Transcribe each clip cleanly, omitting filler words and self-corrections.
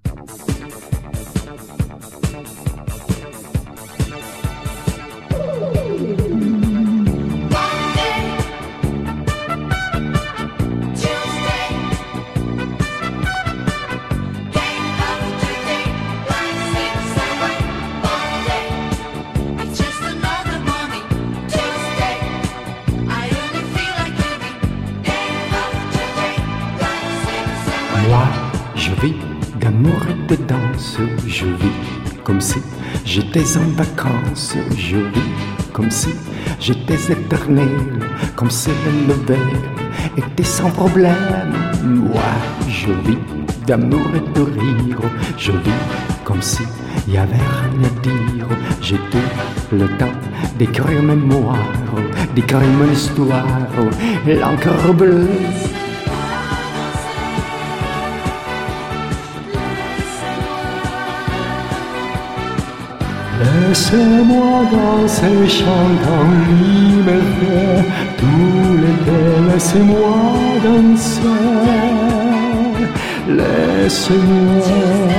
Moi, je vis d'amour et de danse, je vis comme si j'étais en vacances, je vis comme si j'étais éternel, comme si la nouvelle était sans problème. Moi, je vis d'amour et de rire, je vis comme si y avait rien à dire. J'ai tout le temps d'écrire mes mémoires, d'écrire mon histoire, l'encre bleue. Laissez-moi danser, chanter en liberté, tout l'été, laissez-moi danser. Laissez-moi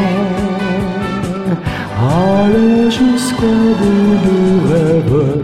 aller jusqu'au bout du rêve.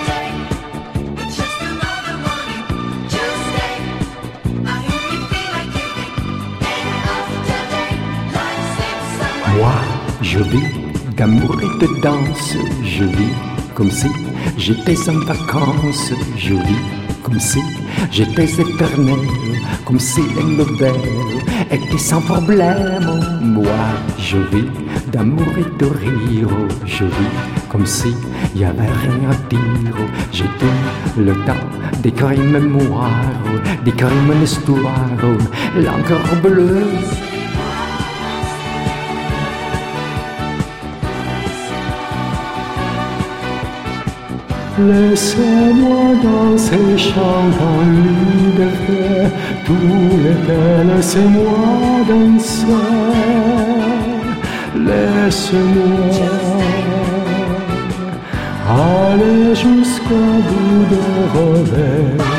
Moi, je vis d'amour et de danse, je vis comme si j'étais en vacances, je vis comme si j'étais éternel, comme si les nouvelles étaient sans problème. Moi, je vis d'amour et de rire, je vis comme si y avait rien à dire. J'ai tout le temps d'écrire mes mémoires, d'écrire mon histoire, l'encre bleue. Laissez-moi danser, chanter en liberté, tout l'été, laissez-moi danser. Laissez-moi aller jusqu'au bout de rêve.